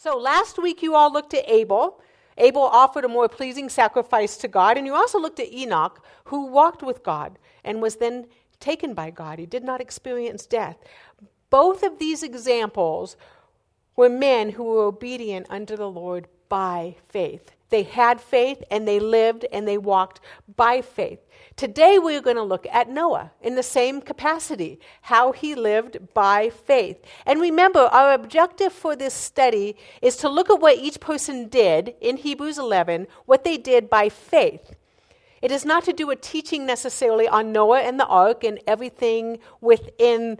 So last week you all looked at Abel. Abel offered a more pleasing sacrifice to God, and you also looked at Enoch, who walked with God and was then taken by God. He did not experience death. Both of these examples were men who were obedient unto the Lord by faith. They had faith, and they lived, and they walked by faith. Today we're going to look at Noah in the same capacity, how he lived by faith. And remember, our objective for this study is to look at what each person did in Hebrews 11, what they did by faith. It is not to do a teaching necessarily on Noah and the ark and everything within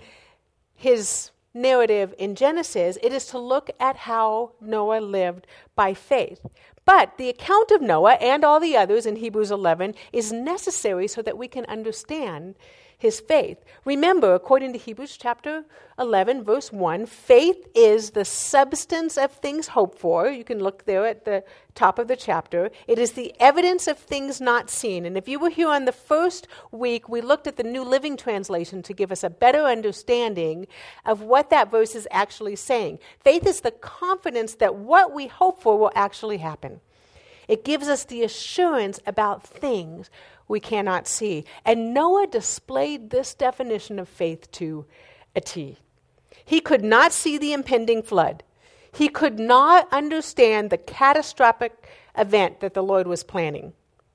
his narrative in Genesis. It is to look at how Noah lived by faith. But the account of Noah and all the others in Hebrews 11 is necessary so that we can understand his faith. Remember, according to Hebrews chapter 11, verse 1, faith is the substance of things hoped for. You can look there at the top of the chapter. It is the evidence of things not seen. And if you were here on the first week, we looked at the New Living Translation to give us a better understanding of what that verse is actually saying. Faith is the confidence that what we hope for will actually happen. It gives us the assurance about things we cannot see. And Noah displayed this definition of faith to a T. He could not see the impending flood. He could not understand the catastrophic event that the Lord was planning.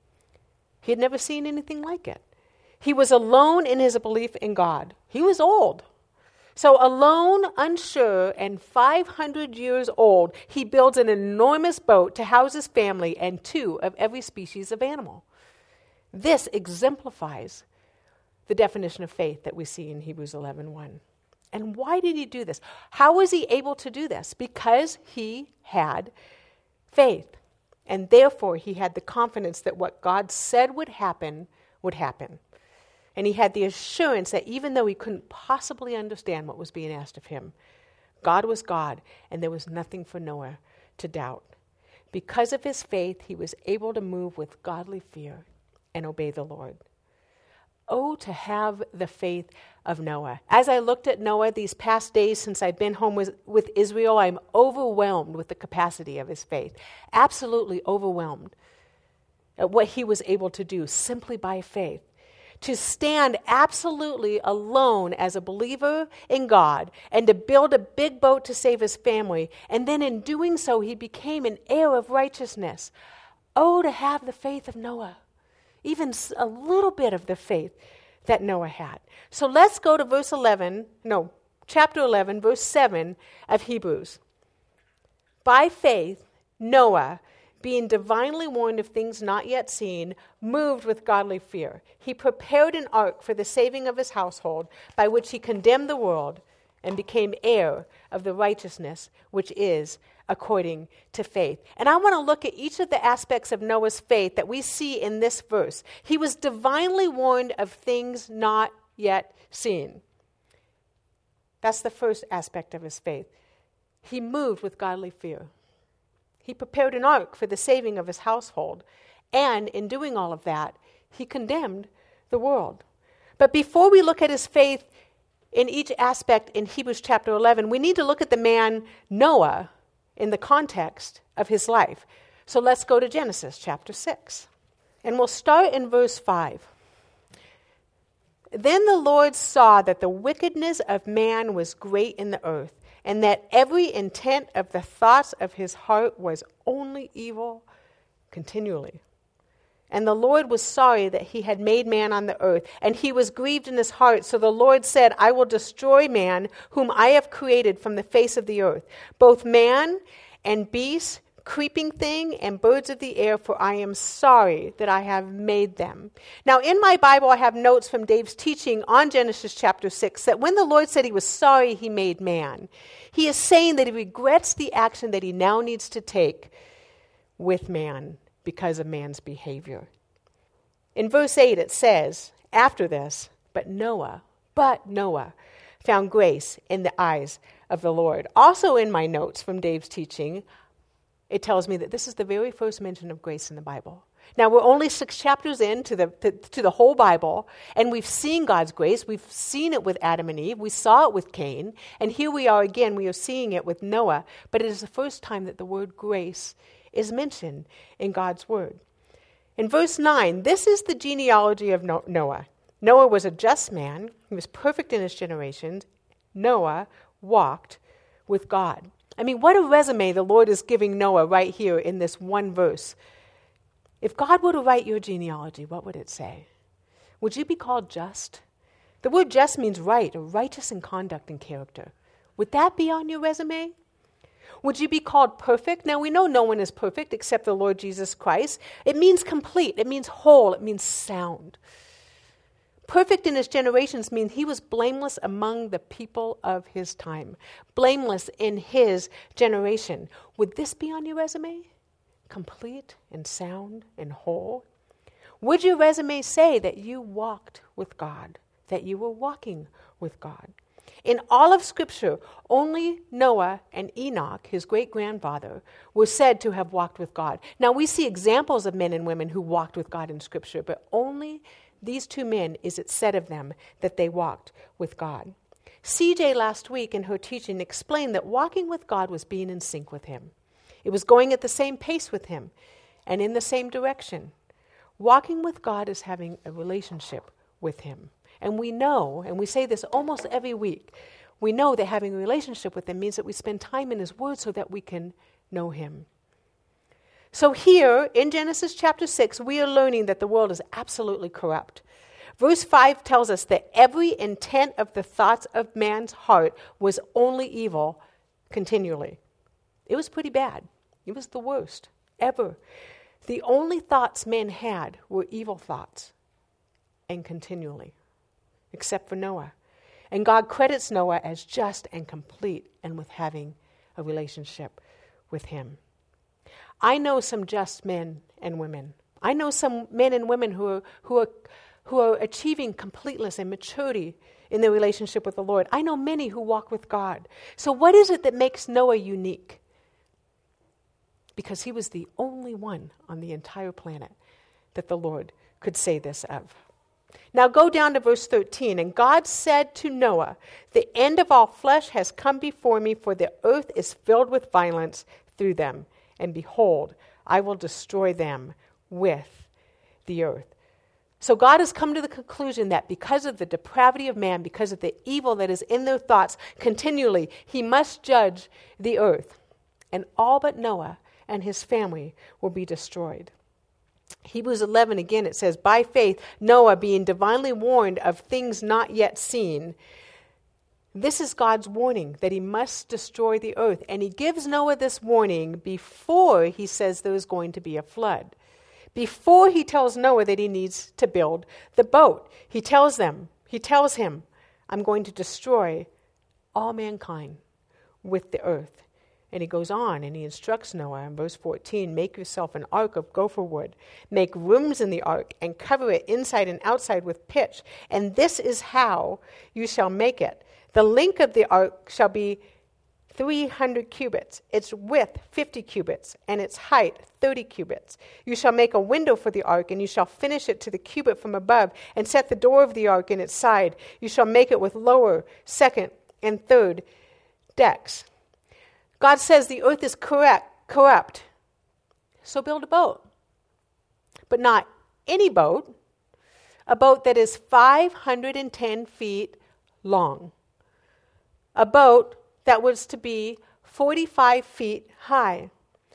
He had never seen anything like it. He was alone in his belief in God. He was old. So alone, unsure, and 500 years old, he builds an enormous boat to house his family and 2 of every species of animal. This exemplifies the definition of faith that we see in Hebrews 11:1. And why did he do this? How was he able to do this? Because he had faith. And therefore, he had the confidence that what God said would happen would happen. And he had the assurance that even though he couldn't possibly understand what was being asked of him, God was God, and there was nothing for Noah to doubt. Because of his faith, he was able to move with godly fear and obey the Lord. Oh, to have the faith of Noah. As I looked at Noah these past days since I've been home with Israel, I'm overwhelmed with the capacity of his faith. Absolutely overwhelmed at what he was able to do simply by faith. To stand absolutely alone as a believer in God and to build a big boat to save his family. And then in doing so, he became an heir of righteousness. Oh, to have the faith of Noah. Even a little bit of the faith that Noah had. So let's go to chapter 11, verse 7 of Hebrews. By faith, Noah, being divinely warned of things not yet seen, moved with godly fear. He prepared an ark for the saving of his household, by which he condemned the world and became heir of the righteousness which is according to faith. And I want to look at each of the aspects of Noah's faith that we see in this verse. He was divinely warned of things not yet seen. That's the first aspect of his faith. He moved with godly fear. He prepared an ark for the saving of his household. And in doing all of that, he condemned the world. But before we look at his faith in each aspect in Hebrews chapter 11, we need to look at the man Noah in the context of his life. So let's go to Genesis chapter 6. And we'll start in verse 5. Then the Lord saw that the wickedness of man was great in the earth, and that every intent of the thoughts of his heart was only evil continually. And the Lord was sorry that he had made man on the earth, and he was grieved in his heart. So the Lord said, I will destroy man, whom I have created from the face of the earth, both man and beast, creeping thing, and birds of the air, for I am sorry that I have made them. Now, in my Bible, I have notes from Dave's teaching on Genesis chapter 6, that when the Lord said he was sorry he made man, he is saying that he regrets the action that he now needs to take with man, because of man's behavior. In verse 8 it says, after this, but Noah found grace in the eyes of the Lord. Also in my notes from Dave's teaching, it tells me that this is the very first mention of grace in the Bible. Now, we're only 6 chapters into the whole Bible, and we've seen God's grace. We've seen it with Adam and Eve. We saw it with Cain. And here we are again. We are seeing it with Noah. But it is the first time that the word grace is mentioned in God's word. In verse 9, this is the genealogy of Noah. Noah was a just man. He was perfect in his generations. Noah walked with God. I mean, what a resume the Lord is giving Noah right here in this one verse. If God were to write your genealogy, what would it say? Would you be called just? The word just means right, or righteous in conduct and character. Would that be on your resume? Would you be called perfect? Now, we know no one is perfect except the Lord Jesus Christ. It means complete. It means whole. It means sound. Perfect in his generations means he was blameless among the people of his time. Blameless in his generation. Would this be on your resume? Complete and sound and whole? Would your resume say that you walked with God, that you were walking with God? In all of Scripture, only Noah and Enoch, his great-grandfather, were said to have walked with God. Now, we see examples of men and women who walked with God in Scripture, but only these 2 men is it said of them that they walked with God. CJ last week in her teaching explained that walking with God was being in sync with him. It was going at the same pace with him and in the same direction. Walking with God is having a relationship with him. And we know, and we say this almost every week, we know that having a relationship with him means that we spend time in his word so that we can know him. So here in Genesis chapter 6, we are learning that the world is absolutely corrupt. Verse 5 tells us that every intent of the thoughts of man's heart was only evil continually. It was pretty bad. It was the worst ever. The only thoughts men had were evil thoughts, and continually, except for Noah. And God credits Noah as just and complete and with having a relationship with him. I know some just men and women. I know some men and women who are achieving completeness and maturity in their relationship with the Lord. I know many who walk with God. So what is it that makes Noah unique? Because he was the only one on the entire planet that the Lord could say this of. Now go down to verse 13. And God said to Noah, the end of all flesh has come before me, for the earth is filled with violence through them. And behold, I will destroy them with the earth. So God has come to the conclusion that because of the depravity of man, because of the evil that is in their thoughts continually, he must judge the earth. And all but Noah and his family will be destroyed. Hebrews 11, again, it says, by faith, Noah, being divinely warned of things not yet seen. This is God's warning, that he must destroy the earth. And he gives Noah this warning before he says there is going to be a flood. Before he tells Noah that he needs to build the boat. He tells him, I'm going to destroy all mankind with the earth. And he goes on and he instructs Noah in verse 14, make yourself an ark of gopher wood. Make rooms in the ark and cover it inside and outside with pitch. And this is how you shall make it. The length of the ark shall be 300 cubits, its width 50 cubits, and its height 30 cubits. You shall make a window for the ark, and you shall finish it to the cubit from above, and set the door of the ark in its side. You shall make it with lower, second, and third decks. God says the earth is corrupt, so build a boat. But not any boat, a boat that is 510 feet long. A boat that was to be 45 feet high.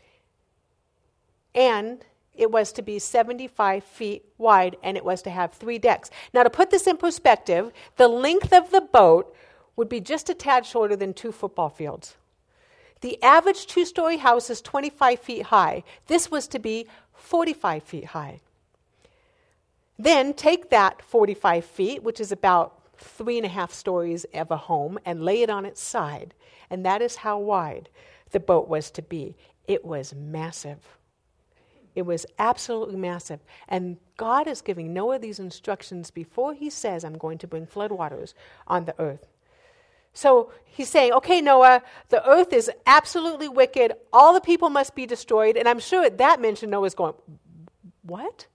And it was to be 75 feet wide, and it was to have 3 decks. Now, to put this in perspective, the length of the boat would be just a tad shorter than 2 football fields. The average 2-story house is 25 feet high. This was to be 45 feet high. Then take that 45 feet, which is about 3.5 stories of a home, and lay it on its side. And that is how wide the boat was to be. It was massive. It was absolutely massive. And God is giving Noah these instructions before he says, I'm going to bring floodwaters on the earth. So he's saying, okay, Noah, the earth is absolutely wicked. All the people must be destroyed. And I'm sure at that mention, Noah's going, What?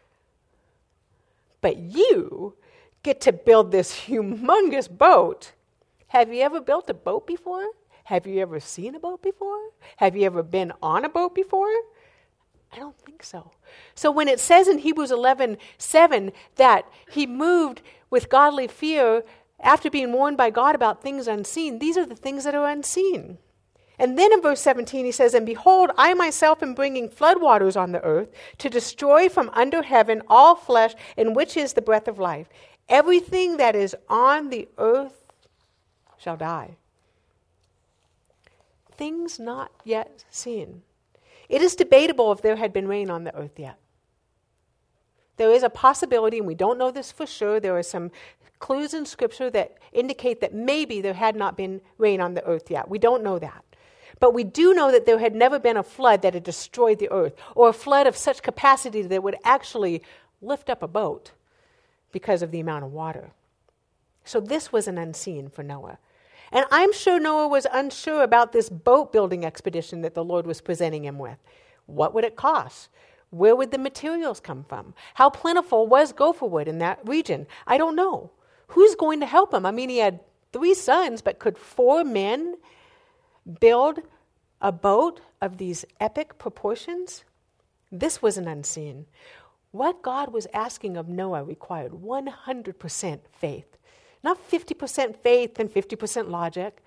But you get to build this humongous boat. Have you ever built a boat before? Have you ever seen a boat before? Have you ever been on a boat before? I don't think so. So when it says in Hebrews 11:7 that he moved with godly fear after being warned by God about things unseen, these are the things that are unseen. And then in verse 17 he says, and behold, I myself am bringing floodwaters on the earth to destroy from under heaven all flesh, in which is the breath of life. Everything that is on the earth shall die. Things not yet seen. It is debatable if there had been rain on the earth yet. There is a possibility, and we don't know this for sure. There are some clues in Scripture that indicate that maybe there had not been rain on the earth yet. We don't know that. But we do know that there had never been a flood that had destroyed the earth, or a flood of such capacity that would actually lift up a boat because of the amount of water. So this was an unseen for Noah. And I'm sure Noah was unsure about this boat building expedition that the Lord was presenting him with. What would it cost? Where would the materials come from? How plentiful was gopher wood in that region? I don't know. Who's going to help him? I mean, he had 3 sons, but could 4 men build a boat of these epic proportions? This was an unseen. What God was asking of Noah required 100% faith. Not 50% faith and 50% logic.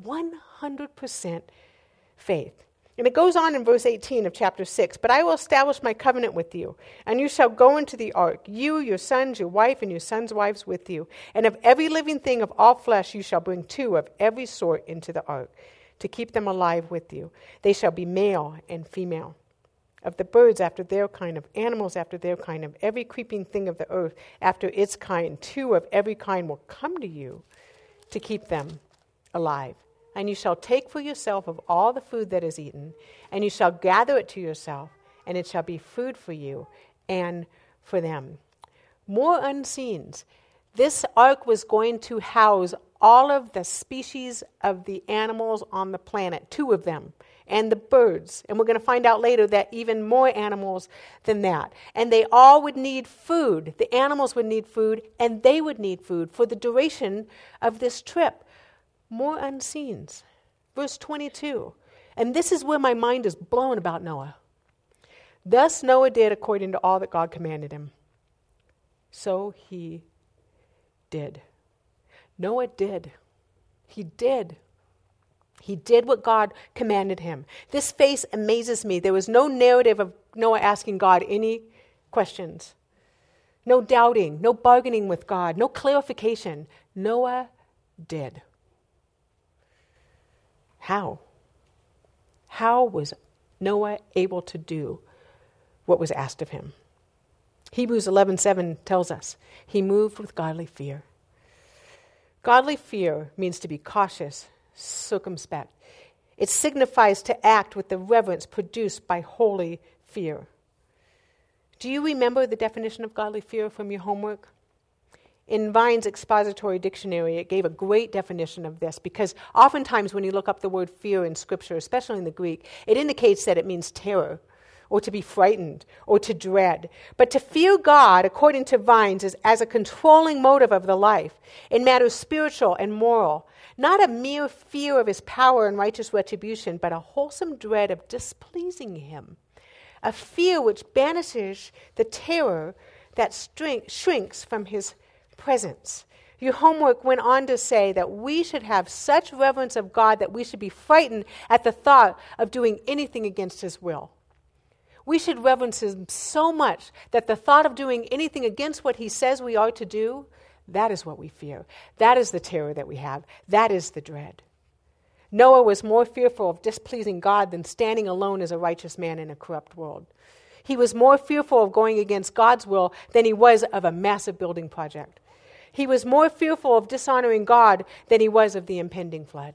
100% faith. And it goes on in verse 18 of chapter 6. But I will establish my covenant with you, and you shall go into the ark, you, your sons, your wife, and your sons' wives with you. And of every living thing of all flesh you shall bring 2 of every sort into the ark, to keep them alive with you. They shall be male and female. Of the birds after their kind, of animals after their kind, of every creeping thing of the earth after its kind, 2 of every kind will come to you to keep them alive. And you shall take for yourself of all the food that is eaten, and you shall gather it to yourself, and it shall be food for you and for them. More unseens. This ark was going to house all of the species of the animals on the planet, 2 of them, and the birds. And we're going to find out later that even more animals than that. And they all would need food. The animals would need food, and they would need food for the duration of this trip. More unseens. Verse 22. And this is where my mind is blown about Noah. Thus Noah did according to all that God commanded him. So he did. Noah did. He did. He did what God commanded him. This face amazes me. There was no narrative of Noah asking God any questions. No doubting, no bargaining with God, no clarification. Noah did. How? How was Noah able to do what was asked of him? Hebrews 11:7 tells us he moved with godly fear. Godly fear means to be cautious, circumspect. It signifies to act with the reverence produced by holy fear. Do you remember the definition of godly fear from your homework? In Vine's expository dictionary, it gave a great definition of this, because oftentimes when you look up the word fear in Scripture, especially in the Greek, it indicates that it means terror, or to be frightened, or to dread. But to fear God, according to Vines, is as a controlling motive of the life in matters spiritual and moral. Not a mere fear of his power and righteous retribution, but a wholesome dread of displeasing him. A fear which banishes the terror that shrinks from his presence. Your homework went on to say that we should have such reverence of God that we should be frightened at the thought of doing anything against his will. We should reverence him so much that the thought of doing anything against what he says we are to do, that is what we fear. That is the terror that we have. That is the dread. Noah was more fearful of displeasing God than standing alone as a righteous man in a corrupt world. He was more fearful of going against God's will than he was of a massive building project. He was more fearful of dishonoring God than he was of the impending flood.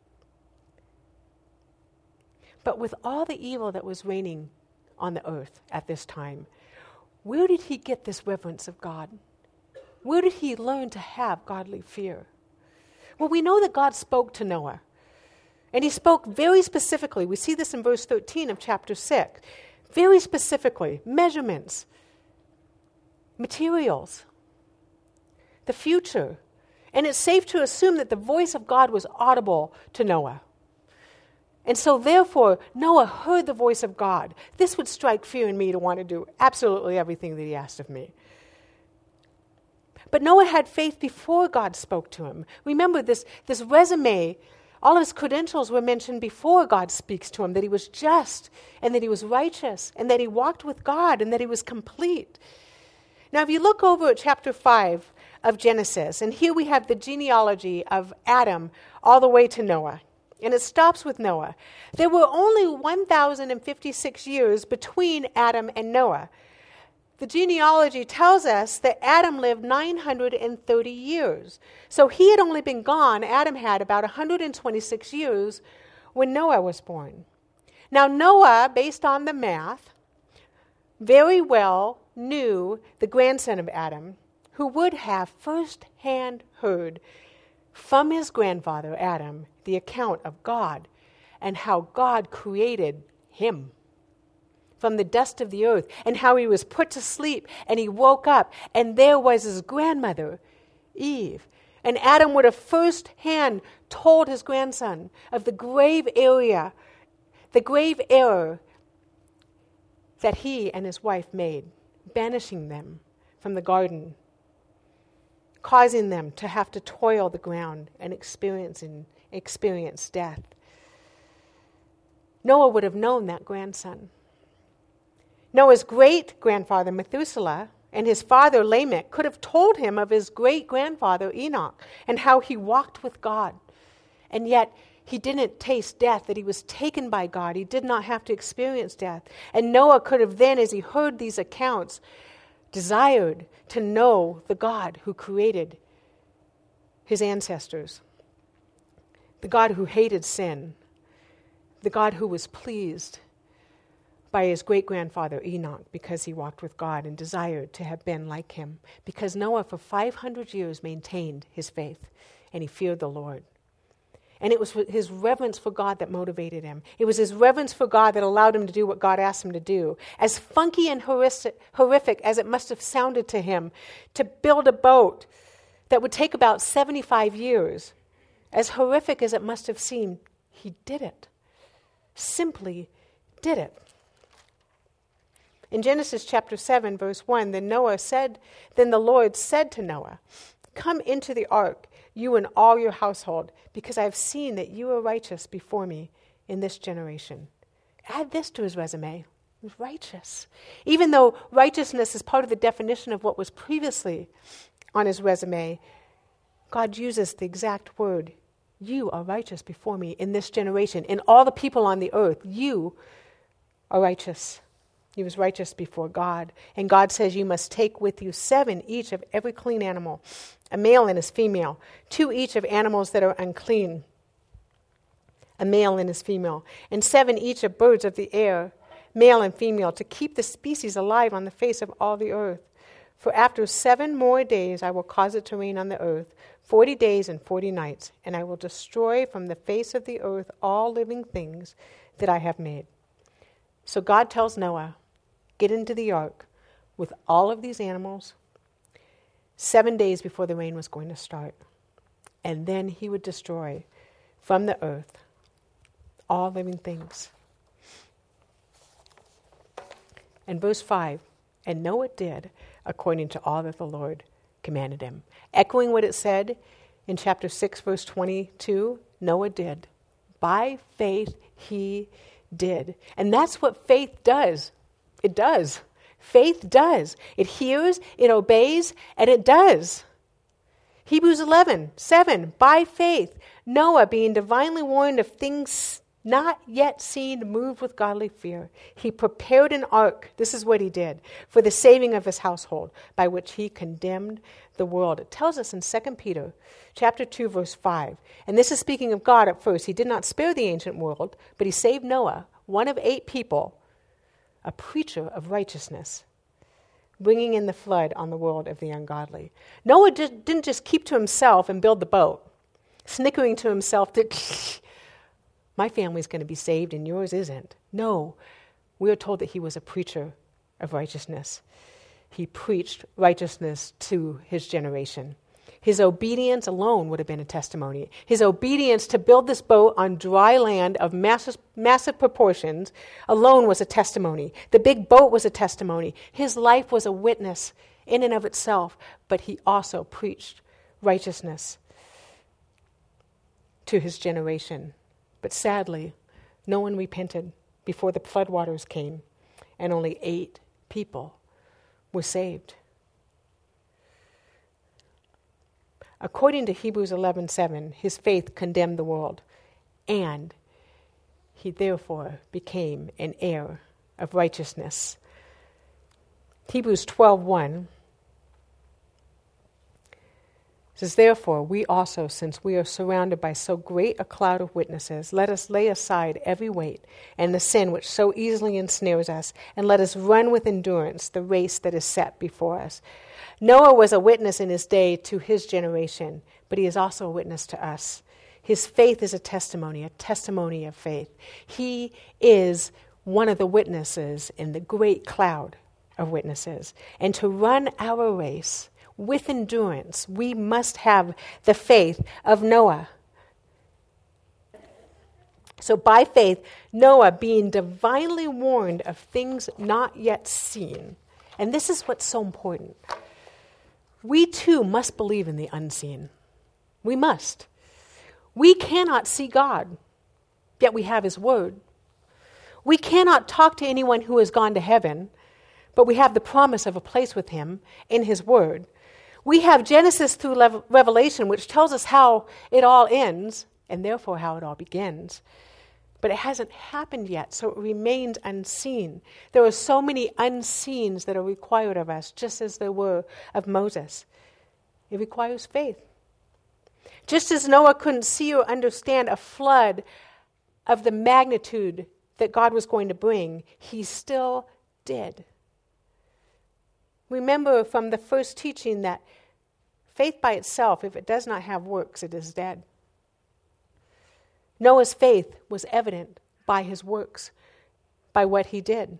But with all the evil that was reigning on the earth at this time, where did he get this reverence of God? Where did he learn to have godly fear? Well, we know that God spoke to Noah. And he spoke very specifically. We see this in verse 13 of chapter 6. Very specifically, measurements, materials, the future. And it's safe to assume that the voice of God was audible to Noah. And so therefore, Noah heard the voice of God. This would strike fear in me to want to do absolutely everything that he asked of me. But Noah had faith before God spoke to him. Remember, this resume, all of his credentials were mentioned before God speaks to him, that he was just, and that he was righteous, and that he walked with God, and that he was complete. Now, if you look over at chapter 5 of Genesis, and here we have the genealogy of Adam all the way to Noah. And it stops with Noah. There were only 1,056 years between Adam and Noah. The genealogy tells us that Adam lived 930 years. So he had only been gone, Adam had about 126 years when Noah was born. Now Noah, based on the math, very well knew the grandson of Adam, who would have first-hand heard from his grandfather Adam the account of God and how God created him from the dust of the earth, and how he was put to sleep and he woke up, and there was his grandmother, Eve. And Adam would have firsthand told his grandson of the grave error that he and his wife made, banishing them from the garden, causing them to have to toil the ground and experience death. Noah would have known that grandson. Noah's great-grandfather Methuselah and his father Lamech could have told him of his great-grandfather Enoch and how he walked with God. And yet he didn't taste death, that he was taken by God. He did not have to experience death. And Noah could have then, as he heard these accounts, desired to know the God who created his ancestors, the God who hated sin, the God who was pleased by his great-grandfather Enoch because he walked with God and desired to have been like him, because Noah for 500 years maintained his faith and he feared the Lord. And it was his reverence for God that motivated him. It was his reverence for God that allowed him to do what God asked him to do. As funky and horrific as it must have sounded to him to build a boat that would take about 75 years, as horrific as it must have seemed, he did it. Simply did it. In Genesis chapter 7, verse 1, then the Lord said to Noah, "Come into the ark, you and all your household, because I have seen that you are righteous before me in this generation." Add this to his resume. He was righteous. Even though righteousness is part of the definition of what was previously on his resume, God uses the exact word, "You are righteous before me in this generation. In all the people on the earth, you are righteous." He was righteous before God. And God says you must take with you 7 each of every clean animal, a male and his female, 2 each of animals that are unclean, a male and his female, and 7 each of birds of the air, male and female, to keep the species alive on the face of all the earth. For after 7 more days I will cause it to rain on the earth, 40 days and 40 nights, and I will destroy from the face of the earth all living things that I have made. So God tells Noah, get into the ark with all of these animals 7 days before the rain was going to start. And then he would destroy from the earth all living things. And verse 5, and Noah did according to all that the Lord commanded him. Echoing what it said in chapter 6, verse 22, Noah did. By faith he did. And that's what faith does. It does. Faith does. It hears, it obeys, and it does. Hebrews 11:7, by faith, Noah, being divinely warned of things not yet seen, moved with godly fear. He prepared an ark, this is what he did, for the saving of his household, by which he condemned the world. It tells us in 2 Peter chapter 2, verse 5, and this is speaking of God at first. He did not spare the ancient world, but he saved Noah, one of 8 people, a preacher of righteousness, bringing in the flood on the world of the ungodly. Noah didn't just keep to himself and build the boat, snickering to himself that my family's going to be saved and yours isn't. No, we are told that he was a preacher of righteousness. He preached righteousness to his generation. His obedience alone would have been a testimony. His obedience to build this boat on dry land of massive proportions alone was a testimony. The big boat was a testimony. His life was a witness in and of itself, but he also preached righteousness to his generation. But sadly, no one repented before the floodwaters came, and only 8 people were saved. According to Hebrews 11:7, his faith condemned the world, and he therefore became an heir of righteousness. Hebrews 12:1 says, "Therefore, we also, since we are surrounded by so great a cloud of witnesses, let us lay aside every weight and the sin which so easily ensnares us, and let us run with endurance the race that is set before us." Noah was a witness in his day to his generation, but he is also a witness to us. His faith is a testimony of faith. He is one of the witnesses in the great cloud of witnesses. And to run our race with endurance, we must have the faith of Noah. So by faith, Noah, being divinely warned of things not yet seen, and this is what's so important, we too must believe in the unseen. We must. We cannot see God, yet we have his word. We cannot talk to anyone who has gone to heaven, but we have the promise of a place with him in his word. We have Genesis through Revelation, which tells us how it all ends, and therefore how it all begins. But it hasn't happened yet, so it remains unseen. There are so many unseens that are required of us, just as there were of Moses. It requires faith. Just as Noah couldn't see or understand a flood of the magnitude that God was going to bring, he still did. Remember from the first teaching that faith by itself, if it does not have works, it is dead. Noah's faith was evident by his works, by what he did.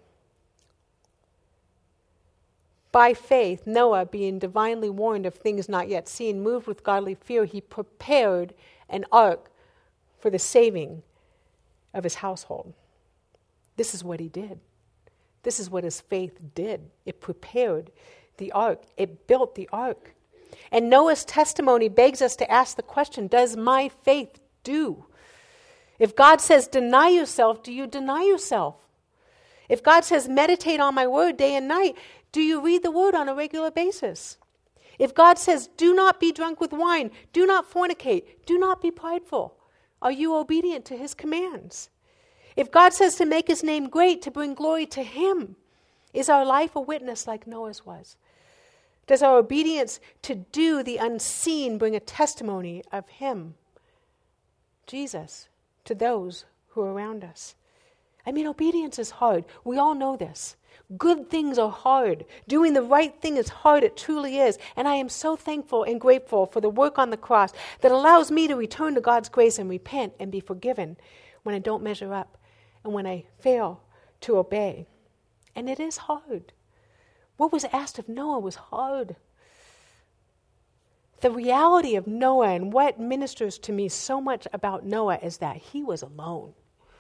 By faith, Noah, being divinely warned of things not yet seen, moved with godly fear, he prepared an ark for the saving of his household. This is what he did. This is what his faith did. It prepared the ark. It built the ark. And Noah's testimony begs us to ask the question, does my faith do? If God says, deny yourself, do you deny yourself? If God says, meditate on my word day and night, do you read the word on a regular basis? If God says, do not be drunk with wine, do not fornicate, do not be prideful, are you obedient to his commands? If God says to make his name great, to bring glory to him, is our life a witness like Noah's was? Does our obedience to do the unseen bring a testimony of him, Jesus, to those who are around us? I mean, obedience is hard. We all know this. Good things are hard. Doing the right thing is hard. It truly is. And I am so thankful and grateful for the work on the cross that allows me to return to God's grace and repent and be forgiven when I don't measure up and when I fail to obey. And it is hard. What was asked of Noah was hard. The reality of Noah and what ministers to me so much about Noah is that he was alone.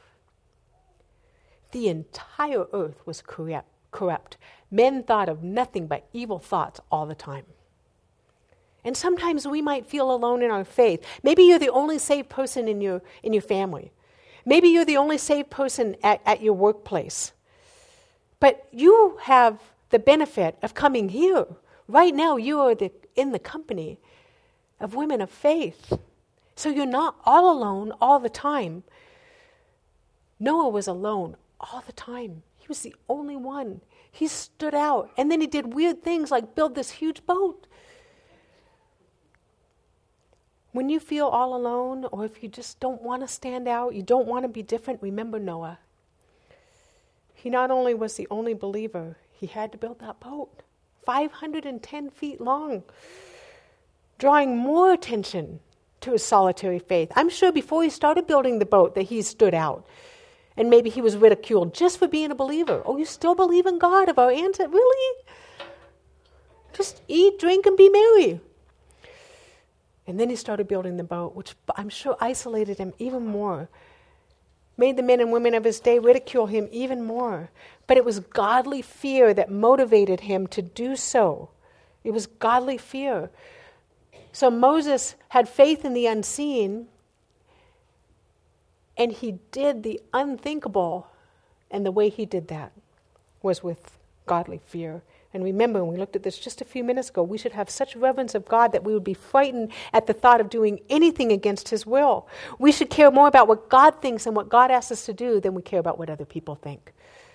The entire earth was corrupt. Men thought of nothing but evil thoughts all the time. And sometimes we might feel alone in our faith. Maybe you're the only saved person in your family. Maybe you're the only saved person at your workplace. But you have the benefit of coming here. Right now, you are in the company of women of faith. So you're not all alone all the time. Noah was alone all the time. He was the only one. He stood out. And then he did weird things like build this huge boat. When you feel all alone, or if you just don't want to stand out, you don't want to be different, remember Noah. He not only was the only believer, he had to build that boat, 510 feet long, drawing more attention to his solitary faith. I'm sure before he started building the boat that he stood out. And maybe he was ridiculed just for being a believer. Oh, you still believe in God of our ancestors? Really? Just eat, drink, and be merry. And then he started building the boat, which I'm sure isolated him even more. Made the men and women of his day ridicule him even more. But it was godly fear that motivated him to do so. It was godly fear. So Moses had faith in the unseen, and he did the unthinkable. And the way he did that was with godly fear. And remember, when we looked at this just a few minutes ago, we should have such reverence of God that we would be frightened at the thought of doing anything against his will. We should care more about what God thinks and what God asks us to do than we care about what other people think.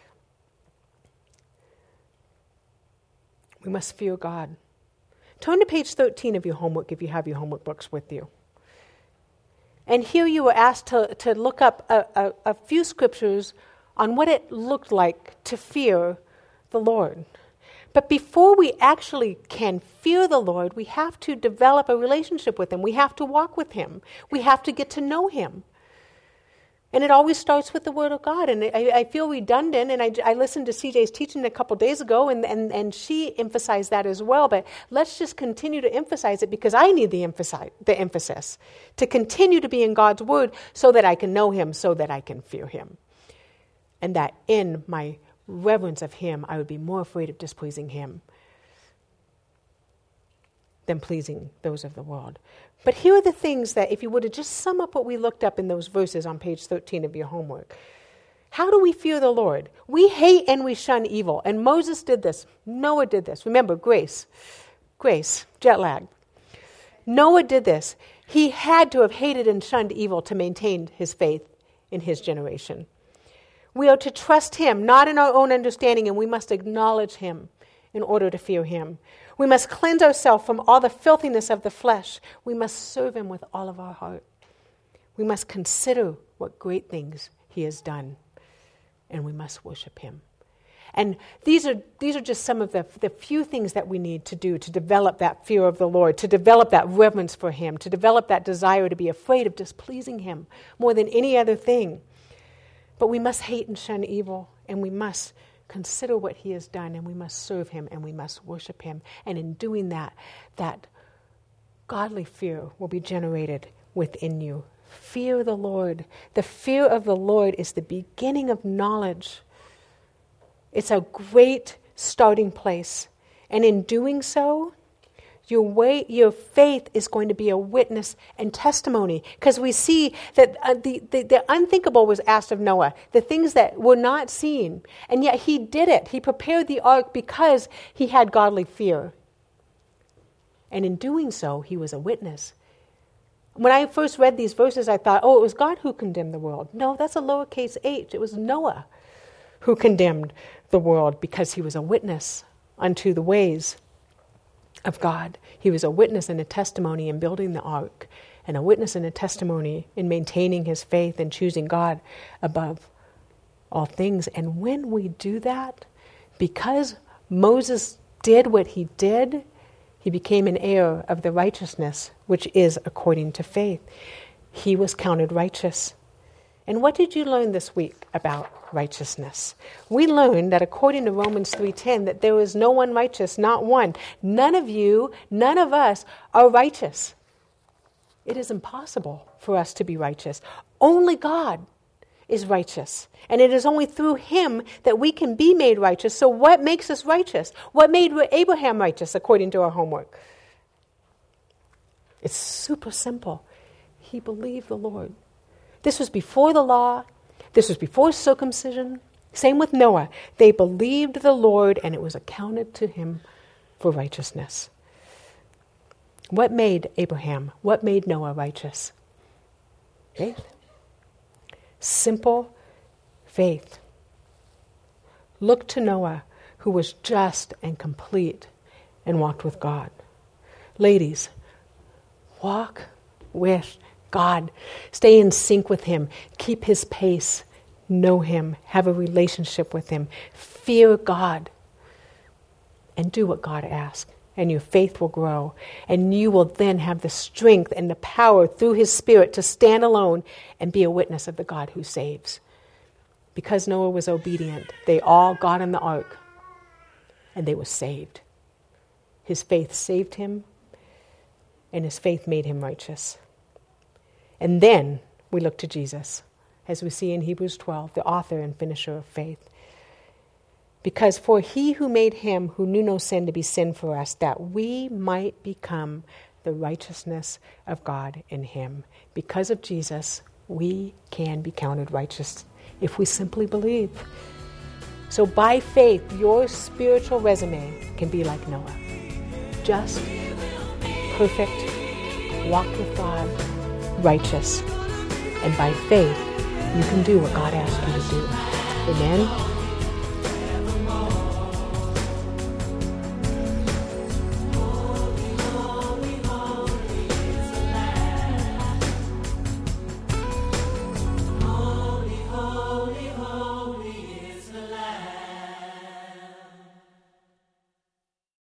We must fear God. Turn to page 13 of your homework if you have your homework books with you. And here you were asked to look up a few scriptures on what it looked like to fear the Lord. But before we actually can fear the Lord, we have to develop a relationship with him. We have to walk with him. We have to get to know him. And it always starts with the Word of God. And I feel redundant, and I listened to CJ's teaching a couple days ago, and she emphasized that as well. But let's just continue to emphasize it, because I need the emphasis to continue to be in God's Word so that I can know him, so that I can fear him. And that in my reverence of him, I would be more afraid of displeasing him than pleasing those of the world. But here are the things that, if you were to just sum up what we looked up in those verses on page 13 of your homework. How do we fear the Lord? We hate and we shun evil. And Moses did this. Noah did this. Remember, grace, jet lag. Noah did this. He had to have hated and shunned evil to maintain his faith in his generation. We are to trust him, not in our own understanding, and we must acknowledge him in order to fear him. We must cleanse ourselves from all the filthiness of the flesh. We must serve him with all of our heart. We must consider what great things he has done, and we must worship him. And these are just some of the few things that we need to do to develop that fear of the Lord, to develop that reverence for him, to develop that desire to be afraid of displeasing him more than any other thing. But we must hate and shun evil, and we must consider what he has done, and we must serve him, and we must worship him. And in doing that, that godly fear will be generated within you. Fear the Lord. The fear of the Lord is the beginning of knowledge. It's a great starting place. And in doing so, your faith is going to be a witness and testimony. Because we see that the unthinkable was asked of Noah, the things that were not seen. And yet he did it. He prepared the ark because he had godly fear. And in doing so, he was a witness. When I first read these verses, I thought, it was God who condemned the world. No, that's a lowercase h. It was Noah who condemned the world because he was a witness unto the ways of God. He was a witness and a testimony in building the ark, and a witness and a testimony in maintaining his faith and choosing God above all things. And when we do that, because Moses did what he did, he became an heir of the righteousness which is according to faith. He was counted righteous. And what did you learn this week about righteousness? We learned that according to Romans 3:10, that there is no one righteous, not one. None of you, none of us are righteous. It is impossible for us to be righteous. Only God is righteous. And it is only through him that we can be made righteous. So what makes us righteous? What made Abraham righteous according to our homework? It's super simple. He believed the Lord. This was before the law. This was before circumcision. Same with Noah. They believed the Lord, and it was accounted to him for righteousness. What made Abraham, what made Noah righteous? Faith. Simple faith. Look to Noah, who was just and complete and walked with God. Ladies, walk with God. Stay in sync with him. Keep his pace. Know him. Have a relationship with him. Fear God. And do what God asks. And your faith will grow. And you will then have the strength and the power through his Spirit to stand alone and be a witness of the God who saves. Because Noah was obedient, they all got in the ark and they were saved. His faith saved him, and his faith made him righteous. And then we look to Jesus, as we see in Hebrews 12, the author and finisher of faith. Because for he who made him who knew no sin to be sin for us, that we might become the righteousness of God in him. Because of Jesus, we can be counted righteous if we simply believe. So by faith, your spiritual resume can be like Noah. Just, perfect, walked with God, righteous. And by faith, you can do what God asked you to do. Amen?